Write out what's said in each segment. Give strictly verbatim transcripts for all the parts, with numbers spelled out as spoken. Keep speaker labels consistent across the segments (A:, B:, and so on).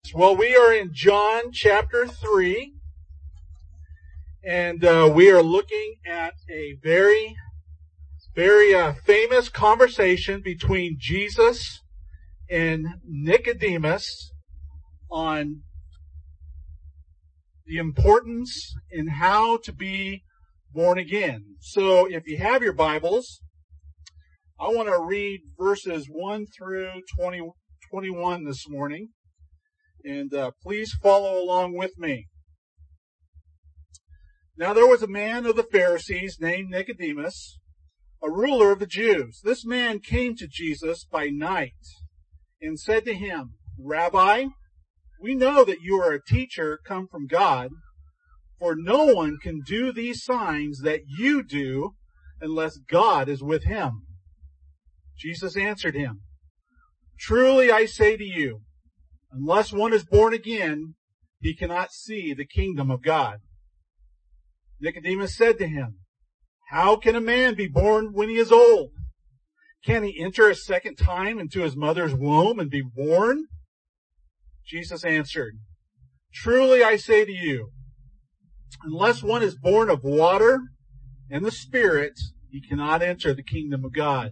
A: Well, we are in John chapter three, and uh, we are looking at a very, very uh, famous conversation between Jesus and Nicodemus on the importance in how to be born again. So if you have your Bibles, I want to read verses one through twenty, twenty-one this morning. And uh, please follow along with me. Now there was a man of the Pharisees named Nicodemus, a ruler of the Jews. This man came to Jesus by night and said to him, Rabbi, we know that you are a teacher come from God, for no one can do these signs that you do unless God is with him. Jesus answered him, Truly I say to you, unless one is born again, he cannot see the kingdom of God. Nicodemus said to him, How can a man be born when he is old? Can he enter a second time into his mother's womb and be born? Jesus answered, Truly I say to you, unless one is born of water and the Spirit, he cannot enter the kingdom of God.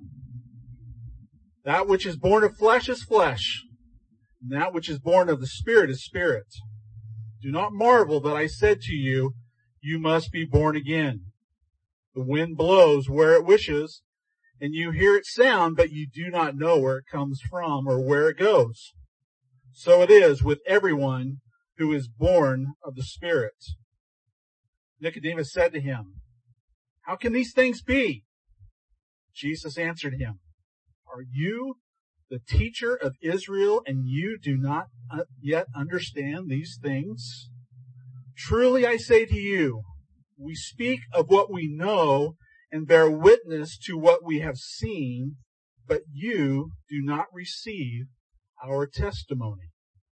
A: That which is born of flesh is flesh, and that which is born of the Spirit is spirit. Do not marvel that I said to you, you must be born again. The wind blows where it wishes, and you hear its sound, but you do not know where it comes from or where it goes. So it is with everyone who is born of the Spirit. Nicodemus said to him, How can these things be? Jesus answered him, Are you the teacher of Israel, and you do not yet understand these things? Truly I say to you, we speak of what we know and bear witness to what we have seen, but you do not receive our testimony.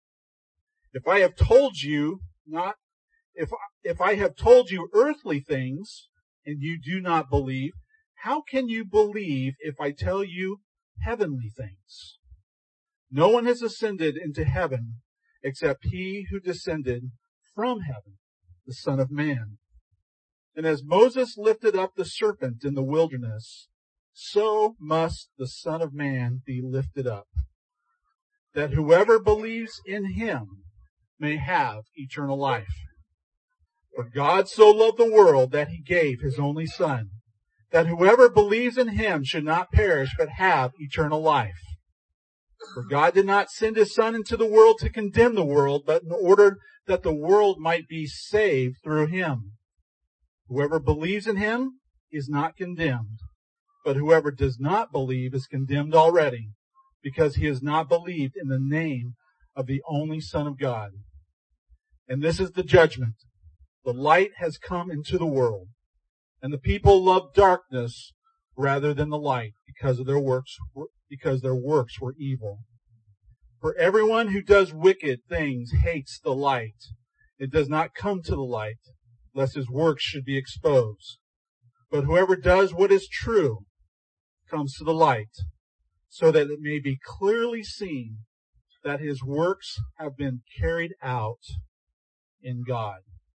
A: If I have told you not, if, if I have told you earthly things and you do not believe, how can you believe if I tell you heavenly things? No one has ascended into heaven except he who descended from heaven, the Son of Man. And as Moses lifted up the serpent in the wilderness, so must the Son of Man be lifted up, that whoever believes in him may have eternal life. For God so loved the world that he gave his only Son, that whoever believes in him should not perish but have eternal life. For God did not send his Son into the world to condemn the world, but in order that the world might be saved through him. Whoever believes in him is not condemned, but whoever does not believe is condemned already, because he has not believed in the name of the only Son of God. And this is the judgment. The light has come into the world, and the people loved darkness rather than the light, because of their works, because their works were evil. For everyone who does wicked things hates the light. It does not come to the light, lest his works should be exposed. But whoever does what is true comes to the light, so that it may be clearly seen that his works have been carried out in God.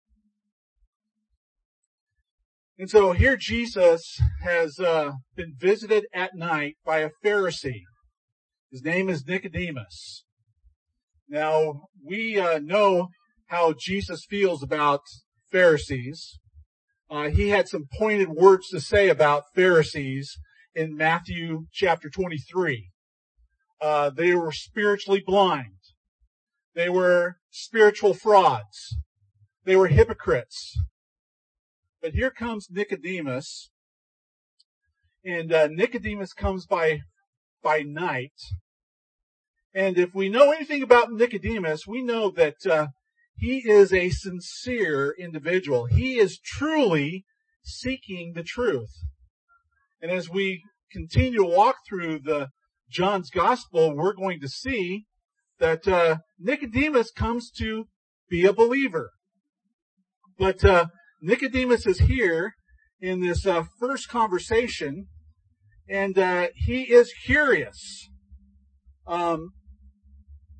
A: And so here Jesus has uh, been visited at night by a Pharisee. His name is Nicodemus. Now, we uh, know how Jesus feels about Pharisees. Uh, he had some pointed words to say about Pharisees in Matthew chapter twenty-three. Uh, they were spiritually blind. They were spiritual frauds. They were hypocrites. But here comes Nicodemus, and uh, Nicodemus comes by by night. And if we know anything about Nicodemus, we know that uh, he is a sincere individual. He is truly seeking the truth. And as we continue to walk through the John's Gospel, we're going to see that uh, Nicodemus comes to be a believer. But uh, Nicodemus is here in this uh, first conversation, and uh, he is curious. Um,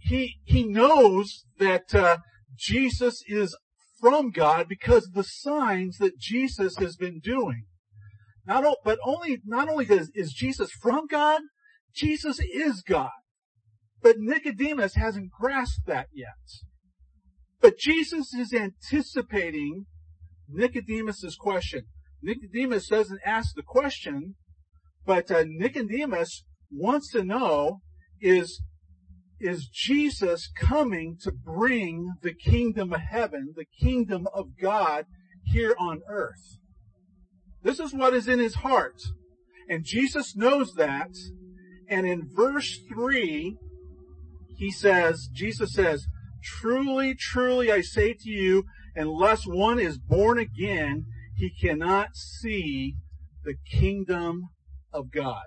A: he, he knows that, uh, Jesus is from God because of the signs that Jesus has been doing. Not, but only, not only does, is Jesus from God, Jesus is God. But Nicodemus hasn't grasped that yet. But Jesus is anticipating Nicodemus's question. Nicodemus doesn't ask the question, but uh, Nicodemus wants to know, is, is Jesus coming to bring the kingdom of heaven, the kingdom of God here on earth? This is what is in his heart. And Jesus knows that. And in verse three, he says, Jesus says, "Truly, truly, I say to you, unless one is born again, he cannot see the kingdom of God."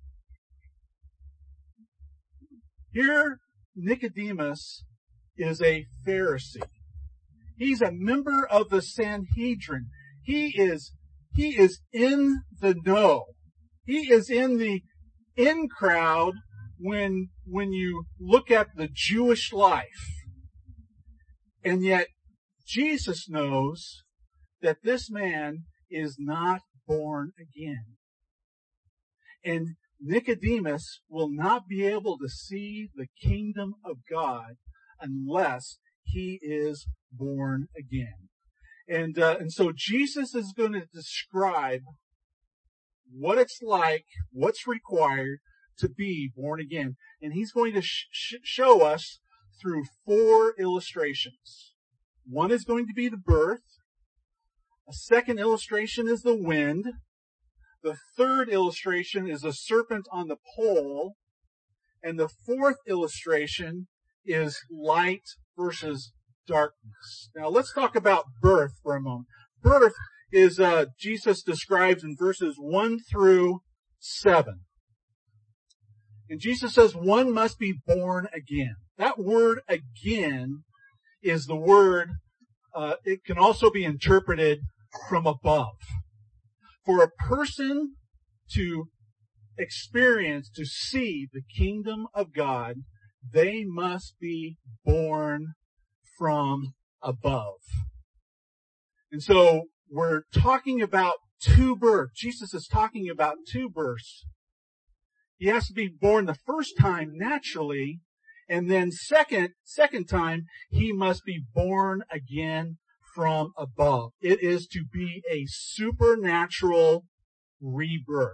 A: Here, Nicodemus is a Pharisee. He's a member of the Sanhedrin. He is, he is in the know. He is in the in crowd when, when you look at the Jewish life. And yet, Jesus knows that this man is not born again. And Nicodemus will not be able to see the kingdom of God unless he is born again. And, uh, and so Jesus is going to describe what it's like, what's required to be born again. And he's going to sh- show us through four illustrations. One is going to be the birth. A second illustration is the wind. The third illustration is a serpent on the pole. And the fourth illustration is light versus darkness. Now let's talk about birth for a moment. Birth is, uh, Jesus describes in verses one through seven. And Jesus says one must be born again. That word again is the word, uh, it can also be interpreted from above. For a person to experience, to see the kingdom of God, they must be born from above. And so we're talking about two births. Jesus is talking about two births. He has to be born the first time naturally, and then second, second time, he must be born again from above. It is to be a supernatural rebirth.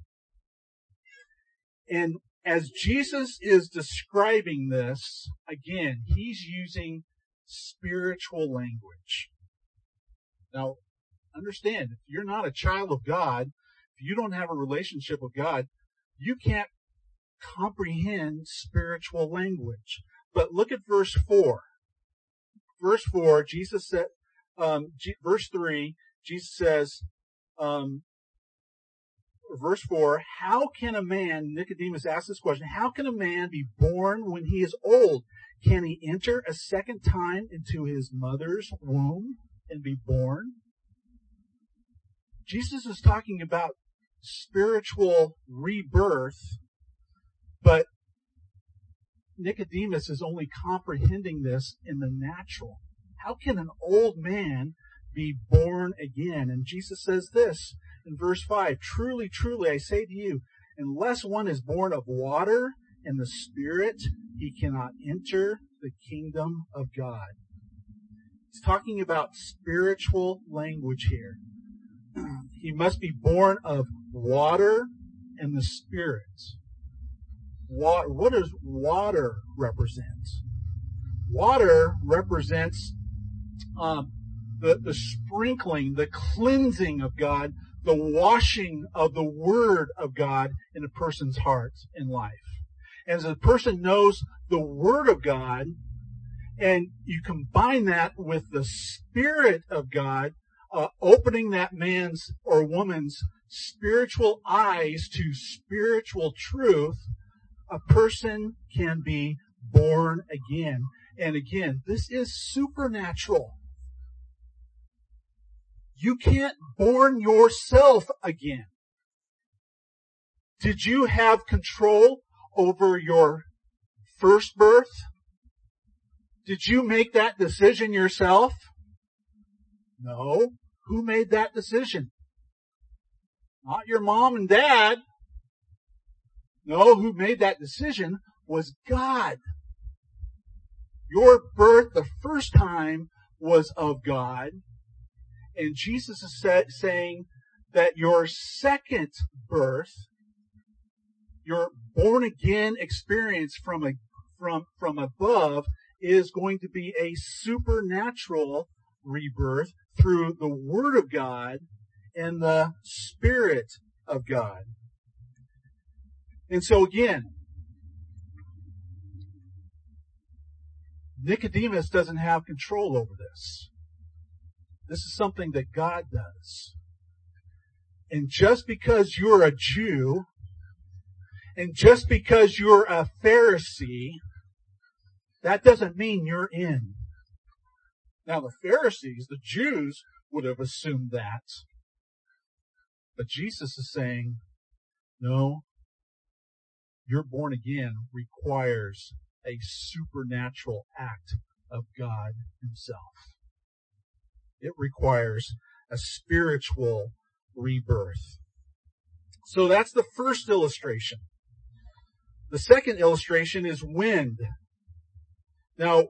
A: And as Jesus is describing this, again, he's using spiritual language. Now, understand, if you're not a child of God, if you don't have a relationship with God, you can't comprehend spiritual language. But look at verse four. Verse four, Jesus said, um, G- verse three, Jesus says, um, verse four, how can a man, Nicodemus asked this question, how can a man be born when he is old? Can he enter a second time into his mother's womb and be born? Jesus is talking about spiritual rebirth, but Nicodemus is only comprehending this in the natural. How can an old man be born again? And Jesus says this in verse five, "Truly, truly, I say to you, unless one is born of water and the Spirit, he cannot enter the kingdom of God." He's talking about spiritual language here. He must be born of water and the Spirit. What, what does water represent? Water represents um, the, the sprinkling, the cleansing of God, the washing of the Word of God in a person's heart and life. And as a person knows the Word of God, and you combine that with the Spirit of God, uh, opening that man's or woman's spiritual eyes to spiritual truth, a person can be born again. And again, this is supernatural. You can't born yourself again. Did you have control over your first birth? Did you make that decision yourself? No. Who made that decision? Not your mom and dad. No, who made that decision was God. Your birth the first time was of God. And Jesus is saying that your second birth, your born again experience from a, from, from above is going to be a supernatural rebirth through the Word of God and the Spirit of God. And so again, Nicodemus doesn't have control over this. This is something that God does. And just because you're a Jew, and just because you're a Pharisee, that doesn't mean you're in. Now the Pharisees, the Jews, would have assumed that. But Jesus is saying, no, you're born again requires a supernatural act of God Himself. It requires a spiritual rebirth. So that's the first illustration. The second illustration is wind. Now,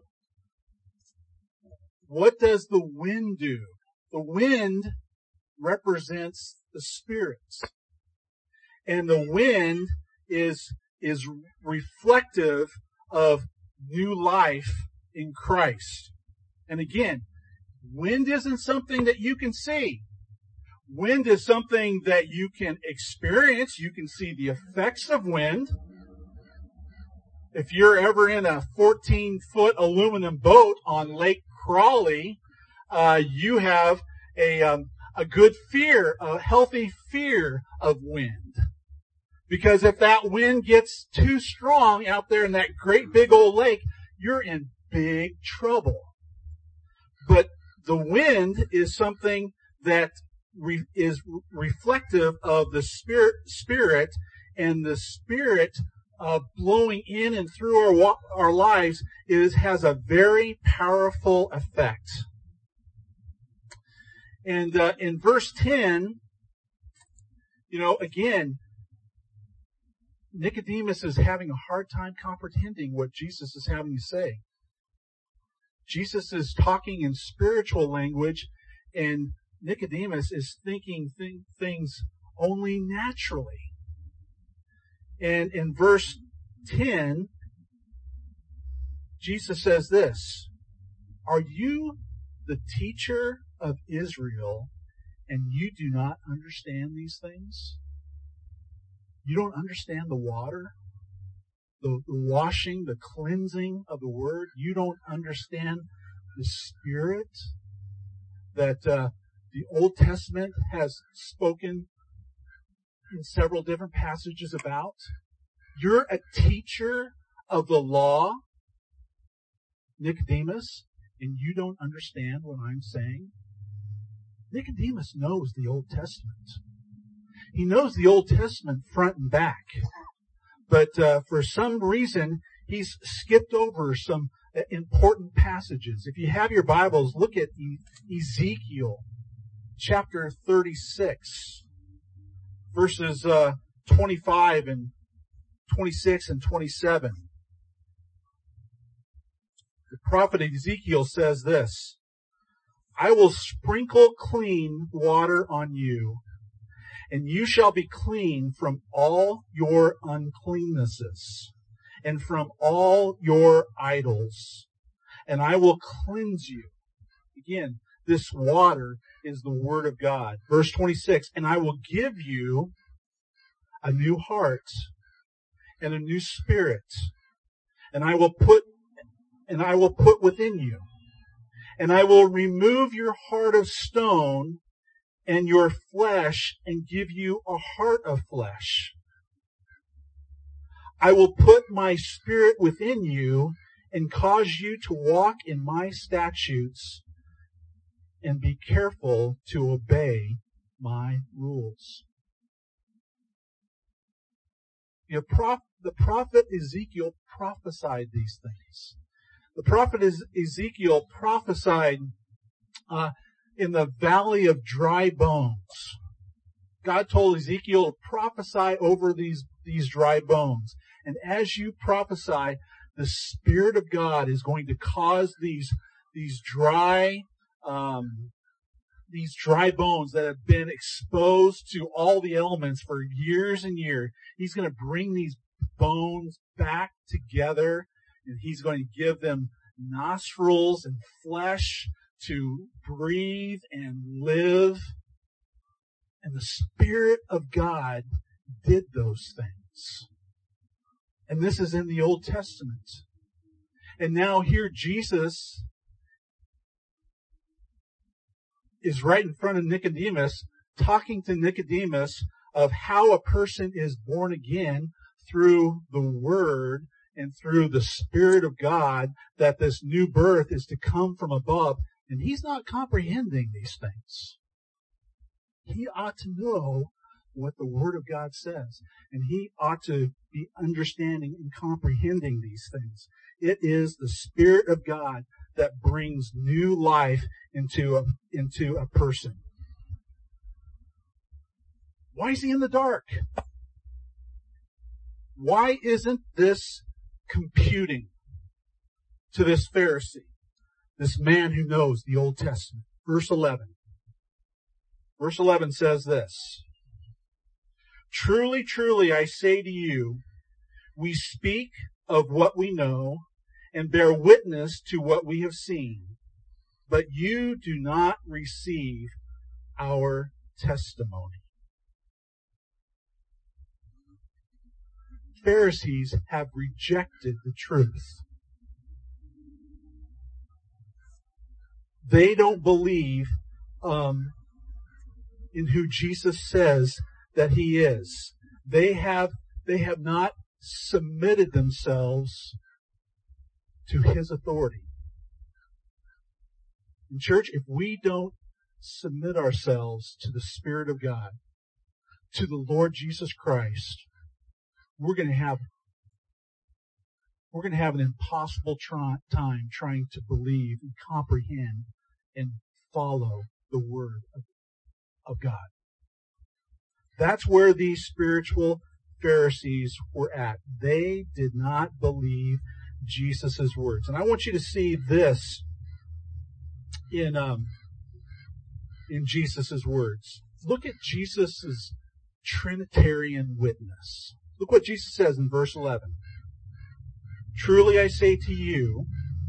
A: what does the wind do? The wind represents the spirits. And the wind is, is reflective of new life in Christ. And again, wind isn't something that you can see. Wind is something that you can experience. You can see the effects of wind. If you're ever in a fourteen foot aluminum boat on Lake Crawley, uh, you have a, um, a good fear, a healthy fear of wind. Because if that wind gets too strong out there in that great big old lake, you're in big trouble. But the wind is something that re- is reflective of the spirit, spirit, and the spirit uh, blowing in and through our wa- our lives is has a very powerful effect. And uh, in verse ten, you know, again, Nicodemus is having a hard time comprehending what Jesus is having to say. Jesus is talking in spiritual language, and Nicodemus is thinking th- things only naturally. And in verse ten, Jesus says this, "Are you the teacher of Israel, and you do not understand these things?" You don't understand the water, the, the washing, the cleansing of the Word. You don't understand the Spirit that uh, the Old Testament has spoken in several different passages about. You're a teacher of the law, Nicodemus, and you don't understand what I'm saying? Nicodemus knows the Old Testament. He knows the Old Testament front and back. But uh, for some reason, he's skipped over some important passages. If you have your Bibles, look at e- Ezekiel chapter thirty-six, verses uh, twenty-five and twenty-six and twenty-seven. The prophet Ezekiel says this, "I will sprinkle clean water on you, and you shall be clean from all your uncleannesses, and from all your idols, and I will cleanse you." Again, this water is the Word of God. Verse twenty-six, "And I will give you a new heart and a new spirit, and I will put and I will put within you, and I will remove your heart of stone and your flesh, and give you a heart of flesh. I will put my spirit within you and cause you to walk in my statutes and be careful to obey my rules." You know, prof, the prophet Ezekiel prophesied these things. The prophet Ezekiel prophesied uh, in the valley of dry bones. God told Ezekiel to prophesy over these, these dry bones. And as you prophesy, the Spirit of God is going to cause these, these dry, um, these dry bones that have been exposed to all the elements for years and years. He's going to bring these bones back together, and He's going to give them nostrils and flesh to breathe and live. And the Spirit of God did those things. And this is in the Old Testament. And now here Jesus is right in front of Nicodemus, talking to Nicodemus of how a person is born again through the Word and through the Spirit of God, that this new birth is to come from above. And he's not comprehending these things. He ought to know what the Word of God says. And he ought to be understanding and comprehending these things. It is the Spirit of God that brings new life into a, into a person. Why is he in the dark? Why isn't this computing to this Pharisee, this man who knows the Old Testament? Verse eleven. Verse eleven says this: Truly, truly, I say to you, we speak of what we know and bear witness to what we have seen, but you do not receive our testimony. Pharisees have rejected the truth. They don't believe um, in who Jesus says that He is. They have they have not submitted themselves to His authority. In church, if we don't submit ourselves to the Spirit of God, to the Lord Jesus Christ, we're going to have we're going to have an impossible try, time trying to believe and comprehend and follow the Word of, of God. That's where these spiritual Pharisees were at. They did not believe Jesus' words. And I want you to see this in um, in Jesus' words. Look at Jesus' Trinitarian witness. Look what Jesus says in verse eleven. Truly I say to you,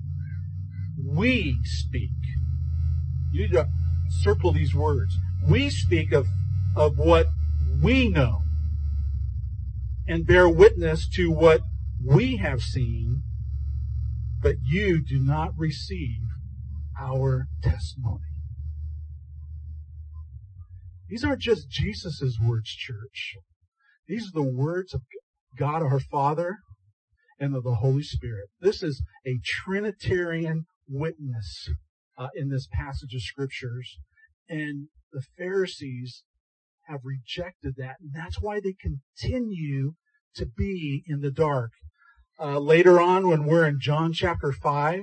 A: we speak. You need to circle these words. We speak of, of what we know and bear witness to what we have seen, but you do not receive our testimony. These aren't just Jesus' words, church. These are the words of God our Father and of the Holy Spirit. This is a Trinitarian witness uh, in this passage of Scriptures. And the Pharisees have rejected that. And that's why they continue to be in the dark. Uh, later on, when we're in John chapter five,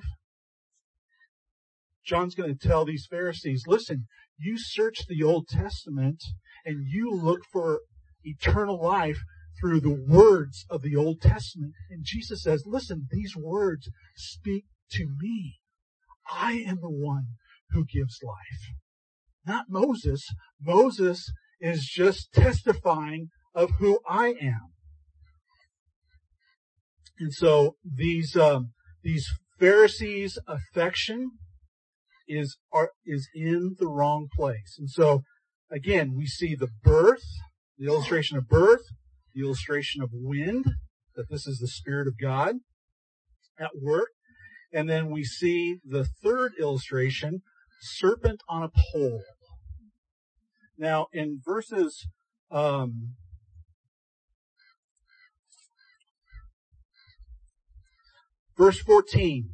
A: John's going to tell these Pharisees, listen, you search the Old Testament and you look for eternal life through the words of the Old Testament. And Jesus says, listen, these words speak to me. I am the one who gives life. Not Moses. Moses is just testifying of who I am. And so these um, these Pharisees' affection is are, is in the wrong place. And so again, we see the birth, the illustration of birth, the illustration of wind, that this is the Spirit of God at work. And then we see the third illustration, serpent on a pole. Now, in verses um, verse fourteen,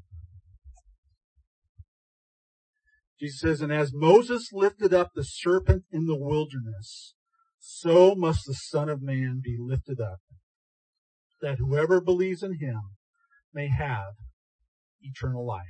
A: Jesus says, and as Moses lifted up the serpent in the wilderness, so must the Son of Man be lifted up, that whoever believes in Him may have eternal life.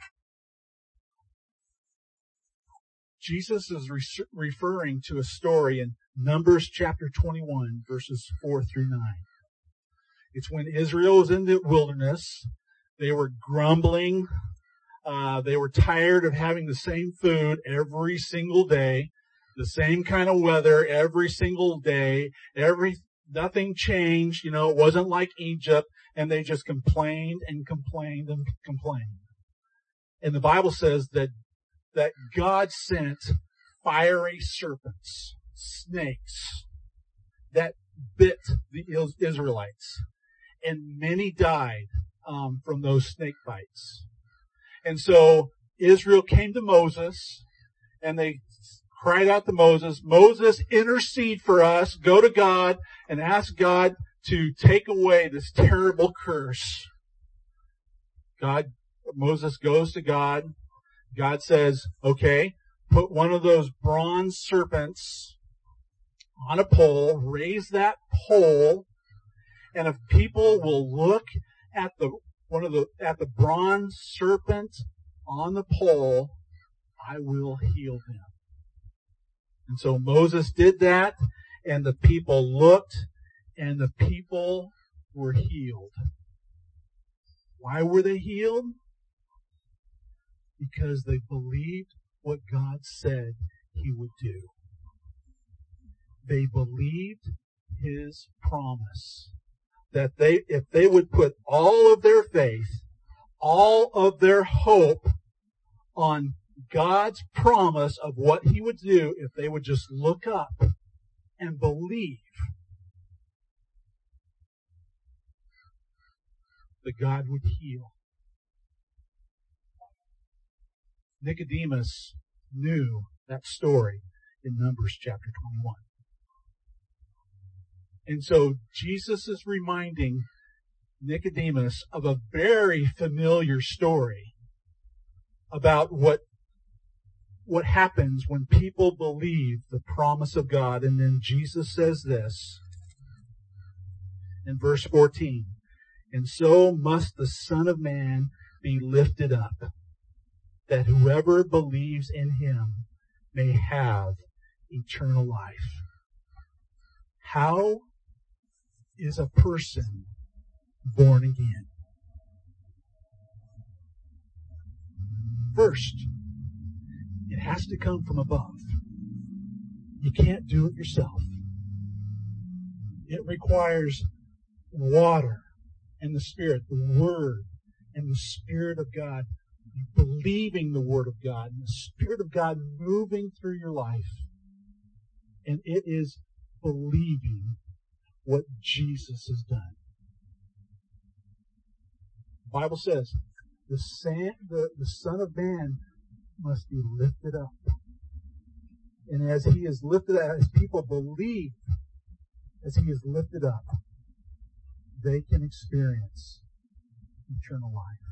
A: Jesus is re- referring to a story in Numbers chapter twenty-one, verses four through nine. It's when Israel was in the wilderness. They were grumbling. Uh, they were tired of having the same food every single day, the same kind of weather every single day. Every nothing changed. You know, it wasn't like Egypt, and they just complained and complained and complained. And the Bible says that that God sent fiery serpents, snakes, that bit the Israelites, and many died um, from those snake bites. And so Israel came to Moses, and they cried out to Moses, Moses, intercede for us, go to God, and ask God to take away this terrible curse. God, Moses goes to God. God says, okay, put one of those bronze serpents on a pole, raise that pole, and if people will look at the one of the at the bronze serpent on the pole, I will heal them. And so Moses did that, and the people looked, and the people were healed. Why were they healed? Because they believed what God said He would do. They believed His promise. That they, if they would put all of their faith, all of their hope on God's promise of what He would do, if they would just look up and believe that God would heal. Nicodemus knew that story in Numbers chapter twenty-one. And so Jesus is reminding Nicodemus of a very familiar story about what, what happens when people believe the promise of God. And then Jesus says this in verse fourteen, and so must the Son of Man be lifted up, that whoever believes in Him may have eternal life. How is a person born again? First, it has to come from above. You can't do it yourself. It requires water and the Spirit, the Word and the Spirit of God, believing the Word of God and the Spirit of God moving through your life. And it is believing what Jesus has done. The Bible says the, san, the, the Son of Man must be lifted up. And as He is lifted up, as people believe, as He is lifted up, they can experience eternal life.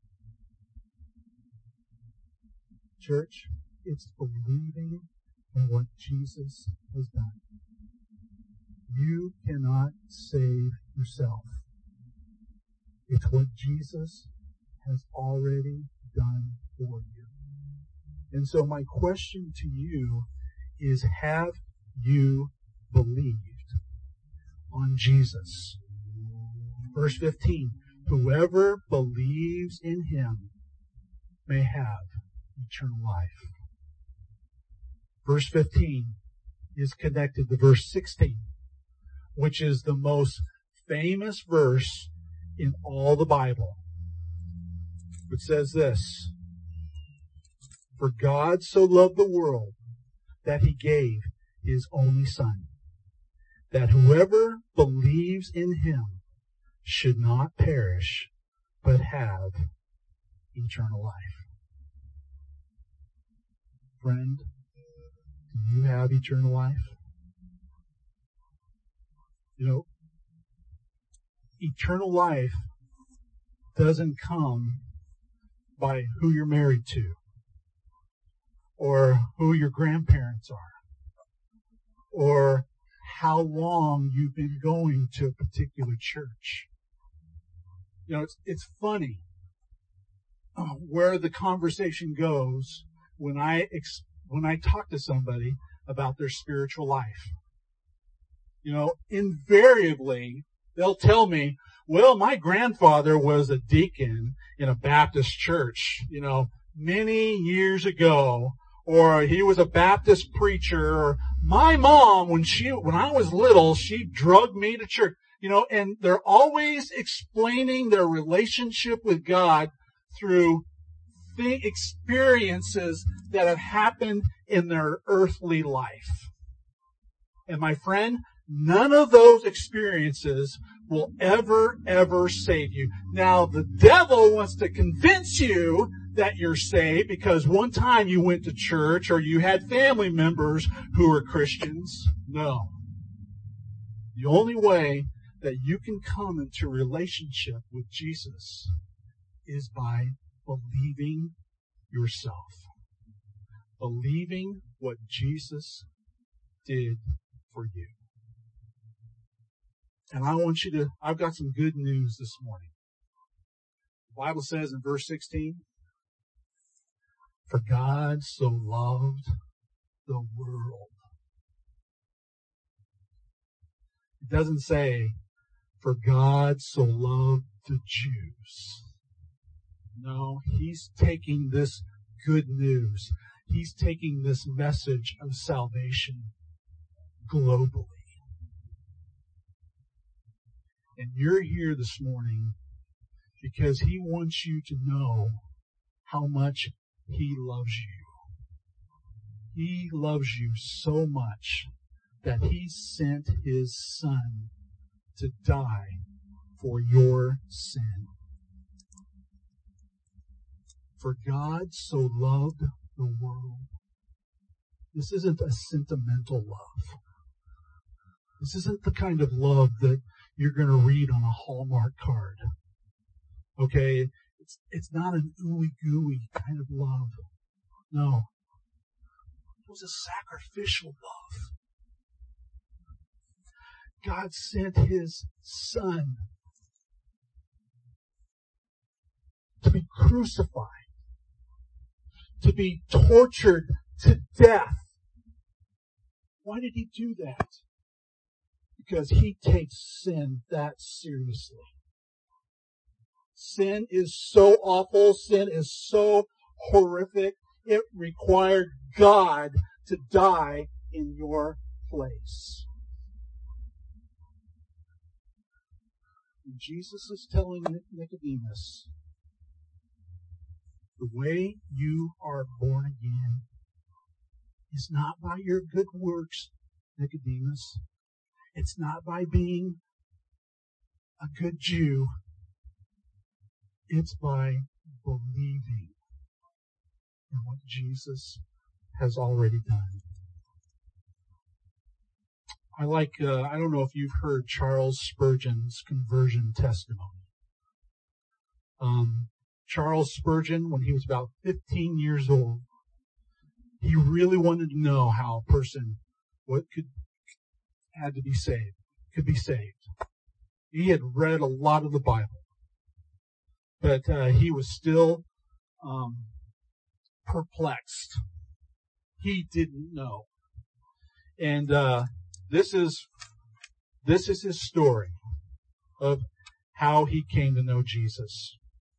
A: Church, it's believing in what Jesus has done. You cannot save yourself. It's what Jesus has already done for you. And so my question to you is, have you believed on Jesus? Verse fifteen, whoever believes in Him may have eternal life. Verse fifteen is connected to verse sixteen, which is the most famous verse in all the Bible, which says this, for God so loved the world that He gave His only Son, that whoever believes in Him should not perish, but have eternal life. Friend, do you have eternal life? You know, eternal life doesn't come by who you're married to, or who your grandparents are, or how long you've been going to a particular church. You know, it's, it's funny. where the conversation goes when I ex- when I talk to somebody about their spiritual life. You know, invariably, they'll tell me, well, my grandfather was a deacon in a Baptist church, you know, many years ago, or he was a Baptist preacher, or my mom, when she, when I was little, she drugged me to church, you know, and they're always explaining their relationship with God through the experiences that have happened in their earthly life. And my friend, none of those experiences will ever, ever save you. Now, the devil wants to convince you that you're saved because one time you went to church or you had family members who were Christians. No. The only way that you can come into a relationship with Jesus is by believing yourself. Believing what Jesus did for you. And I want you to, I've got some good news this morning. The Bible says in verse sixteen, for God so loved the world. It doesn't say, for God so loved the Jews. No, he's taking this good news. He's taking this message of salvation globally. And you're here this morning because he wants you to know how much he loves you. He loves you so much that he sent his son to die for your sin. For God so loved the world. This isn't a sentimental love. This isn't the kind of love that you're going to read on a Hallmark card. Okay? It's, it's not an ooey gooey kind of love. No. It was a sacrificial love. God sent his son to be crucified, to be tortured to death. Why did he do that? Because he takes sin that seriously. Sin is so awful. Sin is so horrific. It required God to die in your place. And Jesus is telling Nicodemus, the way you are born again is not by your good works, Nicodemus. It's not by being a good Jew. It's by believing in what Jesus has already done. I like, uh, I don't know if you've heard Charles Spurgeon's conversion testimony. Um, Charles Spurgeon, when he was about fifteen years old, he really wanted to know how a person, what could, had to be saved, could be saved. He had read a lot of the Bible, but uh, he was still um, perplexed. He didn't know. And uh, this is this is his story of how he came to know Jesus.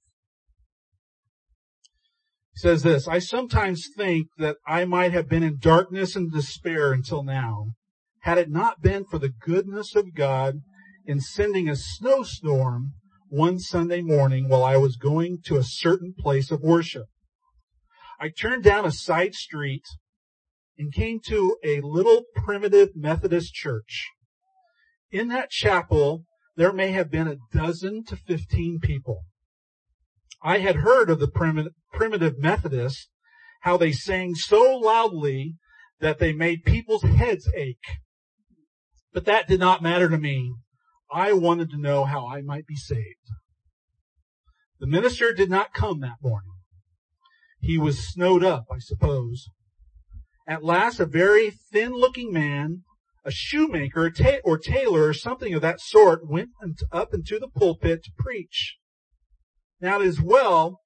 A: He says this, I sometimes think that I might have been in darkness and despair until now, had it not been for the goodness of God in sending a snowstorm one Sunday morning while I was going to a certain place of worship. I turned down a side street and came to a little primitive Methodist church. In that chapel, there may have been a dozen to fifteen people. I had heard of the primitive, primitive Methodists, how they sang so loudly that they made people's heads ache. But that did not matter to me. I wanted to know how I might be saved. The minister did not come that morning. He was snowed up, I suppose. At last, a very thin-looking man, a shoemaker a ta- or tailor or something of that sort, went up into the pulpit to preach. Now it is well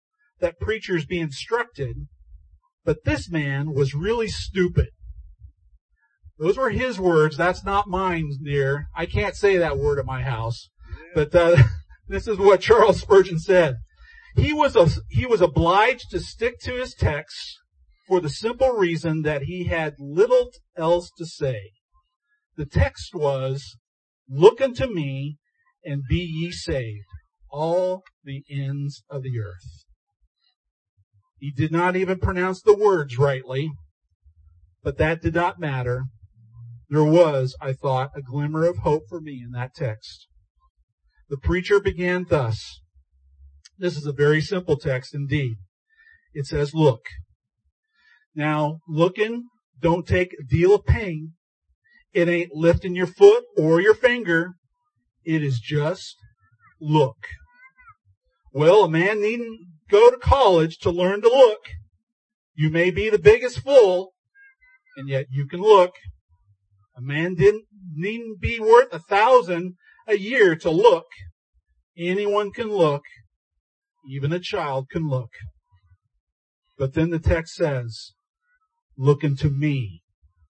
A: that preachers be instructed, but this man was really stupid. Those were his words. That's not mine, dear. I can't say that word at my house. But uh, this is what Charles Spurgeon said. He was a, he was obliged to stick to his text for the simple reason that he had little else to say. The text was, "Look unto me, and be ye saved, all the ends of the earth." He did not even pronounce the words rightly, but that did not matter. There was, I thought, a glimmer of hope for me in that text. The preacher began thus. This is a very simple text indeed. It says, "Look." Now, looking don't take a deal of pain. It ain't lifting your foot or your finger. It is just look. Well, a man needn't go to college to learn to look. You may be the biggest fool, and yet you can look. A man didn't needn't be worth a thousand a year to look. Anyone can look. Even a child can look. But then the text says, "Look unto me."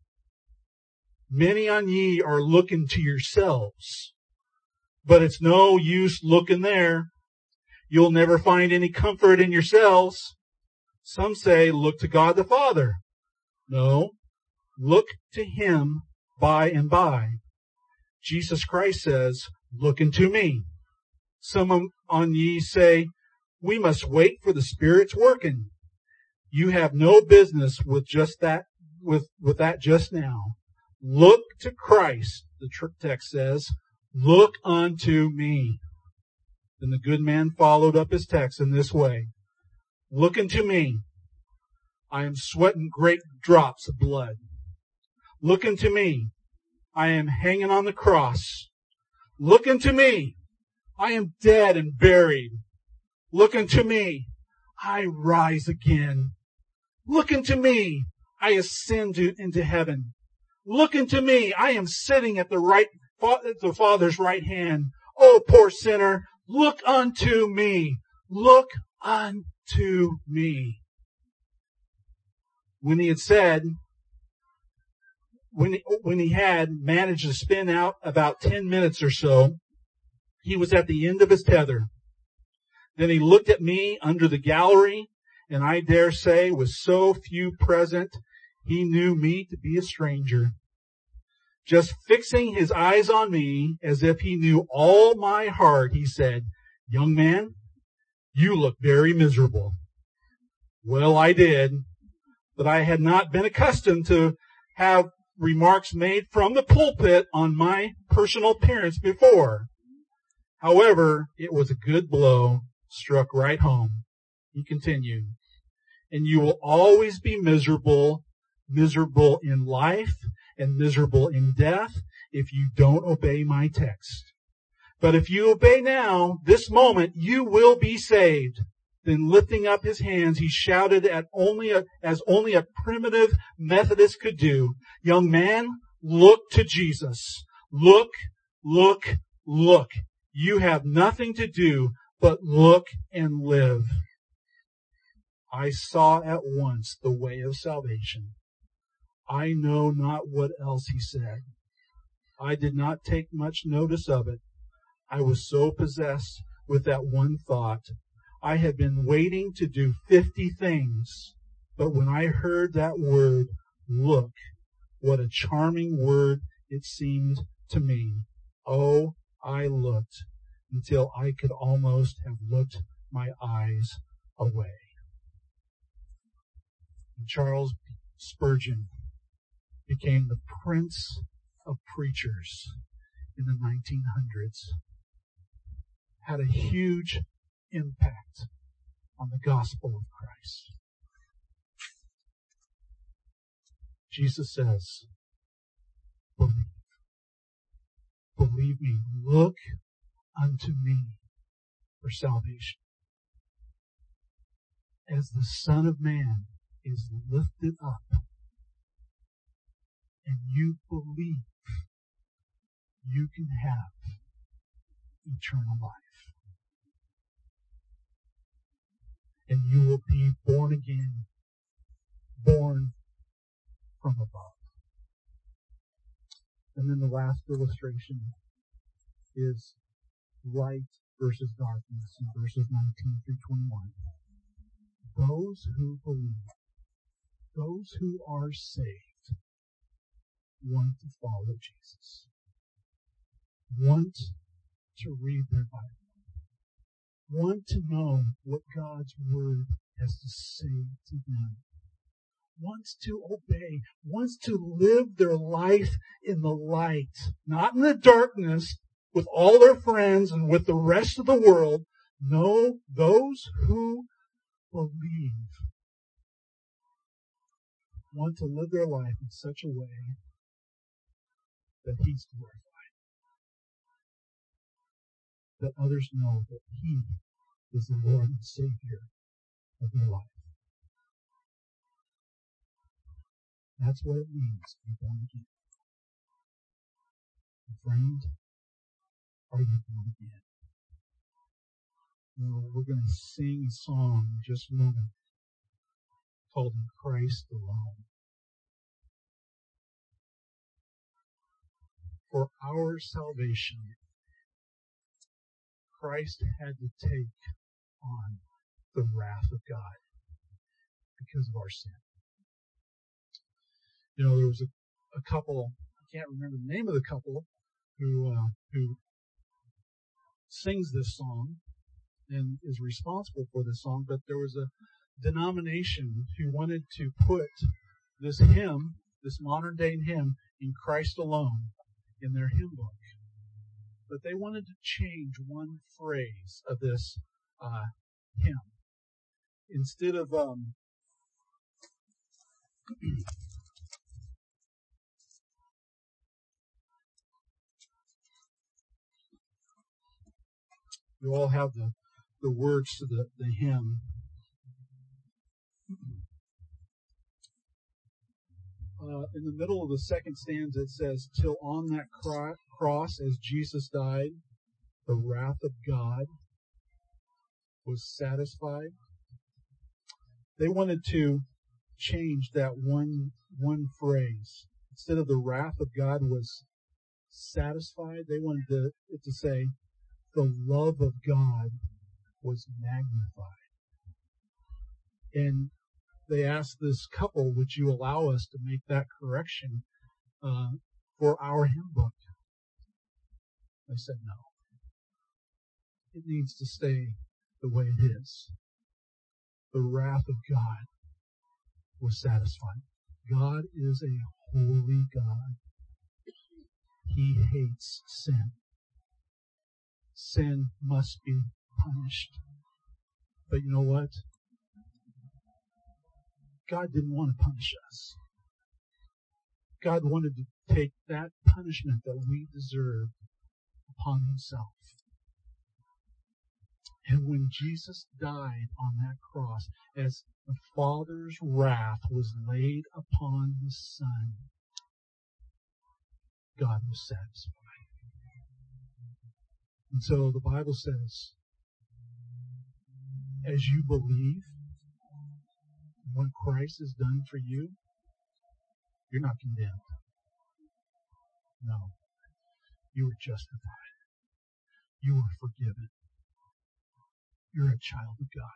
A: Many on ye are looking to yourselves, but it's no use looking there. You'll never find any comfort in yourselves. Some say, "Look to God the Father." No, look to Him by and by. Jesus Christ says, "Look unto me." Some on ye say, "We must wait for the Spirit's working." You have no business with just that, with, with that just now. Look to Christ, the text says. Look unto me. Then the good man followed up his text in this way. "Look unto me. I am sweating great drops of blood. Look unto me. I am hanging on the cross. Look unto me. I am dead and buried. Look unto me. I rise again. Look unto me. I ascend to, into heaven. Look unto me. I am sitting at the right, at the Father's right hand. Oh, poor sinner. Look unto me. Look unto me." When he had said, when he, when he had managed to spin out about ten minutes or so, he was at the end of his tether. Then he looked at me under the gallery, and I dare say, with so few present, he knew me to be a stranger. Just fixing his eyes on me as if he knew all my heart, he said, "Young man, you look very miserable." Well, I did, but I had not been accustomed to have remarks made from the pulpit on my personal appearance before. However, it was a good blow, struck right home. He continued, "And you will always be miserable, miserable in life and miserable in death if you don't obey my text. But if you obey now, this moment, you will be saved." Then lifting up his hands, he shouted at only a, as only a primitive Methodist could do, "Young man, look to Jesus. Look, look, look. You have nothing to do but look and live." I saw at once the way of salvation. I know not what else he said. I did not take much notice of it. I was so possessed with that one thought. I had been waiting to do fifty things, but when I heard that word, "look," what a charming word it seemed to me. Oh, I looked until I could almost have looked my eyes away. And Charles Spurgeon became the prince of preachers in the nineteen hundreds. Had a huge impact on the gospel of Christ. Jesus says, believe. Believe me. Look unto me for salvation. As the Son of Man is lifted up, and you believe, you can have eternal life. and you will be born again, born from above. And then the last illustration is light versus darkness in verses nineteen through twenty-one. Those who believe, those who are saved, want to follow Jesus, want to read their Bible, want to know what God's Word has to say to them, wants to obey, wants to live their life in the light, not in the darkness with all their friends and with the rest of the world. No, those who believe want to live their life in such a way that He's glorified, that others know that He is the Lord and Savior of their life. That's what it means to be born again. Friend, are you born again? Well, we're going to sing a song in just a moment called In Christ Alone. For our salvation, Christ had to take on the wrath of God because of our sin. You know, there was a, a couple, I can't remember the name of the couple, who uh, who sings this song and is responsible for this song, but there was a denomination who wanted to put this hymn, this modern day hymn, In Christ Alone, in their hymn book. But they wanted to change one phrase of this uh, hymn. Instead of um, you all have the, the words to the, the hymn. Uh, in the middle of the second stanza, it says, till on that cro- cross as Jesus died, the wrath of God was satisfied. They wanted to change that one, one phrase. Instead of the wrath of God was satisfied, they wanted to, it to say, the love of God was magnified. And they asked this couple, would you allow us to make that correction uh, for our hymn book? They said no. It needs to stay the way it is. The wrath of God was satisfied. God is a holy God. He hates sin. Sin must be punished. But you know what? God didn't want to punish us. God wanted to take that punishment that we deserved upon Himself. And when Jesus died on that cross, as the Father's wrath was laid upon His Son, God was satisfied. And so the Bible says, as you believe what Christ has done for you, you're not condemned. No. You were justified. You were forgiven. You're a child of God.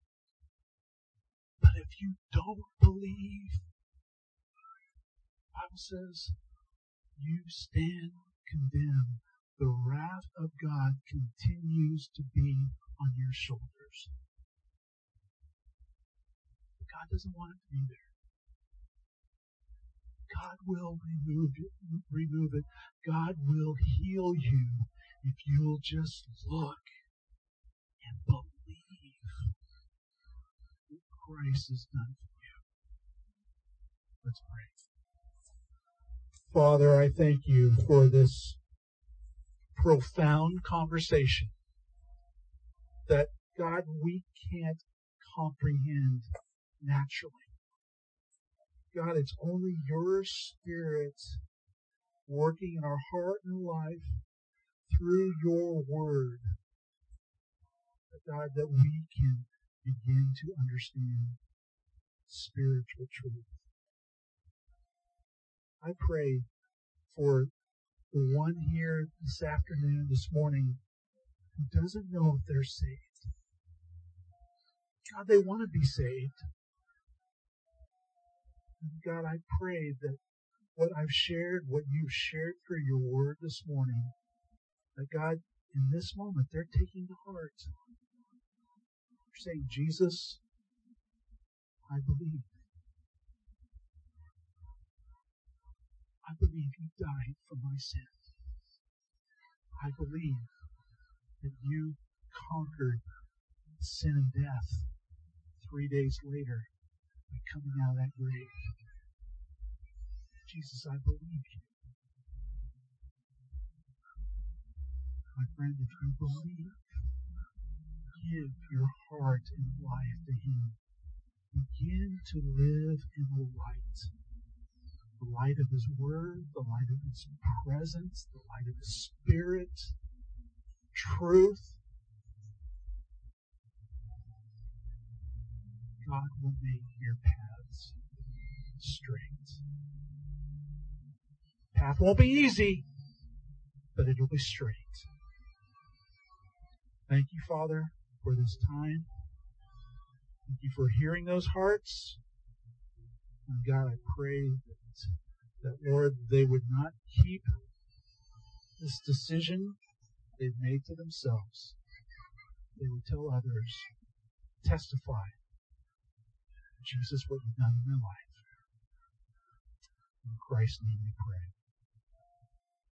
A: But if you don't believe, the Bible says, you stand condemned. The wrath of God continues to be on your shoulders. But God doesn't want it to be there. God will remove it, remove it. God will heal you if you'll just look and believe what Christ has done for you. Let's pray. Father, I thank you for this profound conversation that, God, we can't comprehend naturally. God, it's only your Spirit working in our heart and life through your Word, God, that we can begin to understand spiritual truth. I pray for the one here this afternoon, this morning, who doesn't know if they're saved. God, they want to be saved. And God, I pray that what I've shared, what you've shared through your word this morning, that God, in this moment, they're taking to heart. They're saying, Jesus, I believe. I believe you died for my sin. I believe that you conquered sin and death three days later by coming out of that grave. Jesus, I believe you. My friend, if you believe, give your heart and life to Him. Begin to live in the light. The light of His Word, the light of His presence, the light of His Spirit, truth. God will make your paths straight. Path won't be easy, but it'll be straight. Thank you, Father, for this time. Thank you for hearing those hearts. And God, I pray that, that, Lord, they would not keep this decision they've made to themselves. They would tell others, testify, Jesus, what you've done in their life. In Christ's name we pray.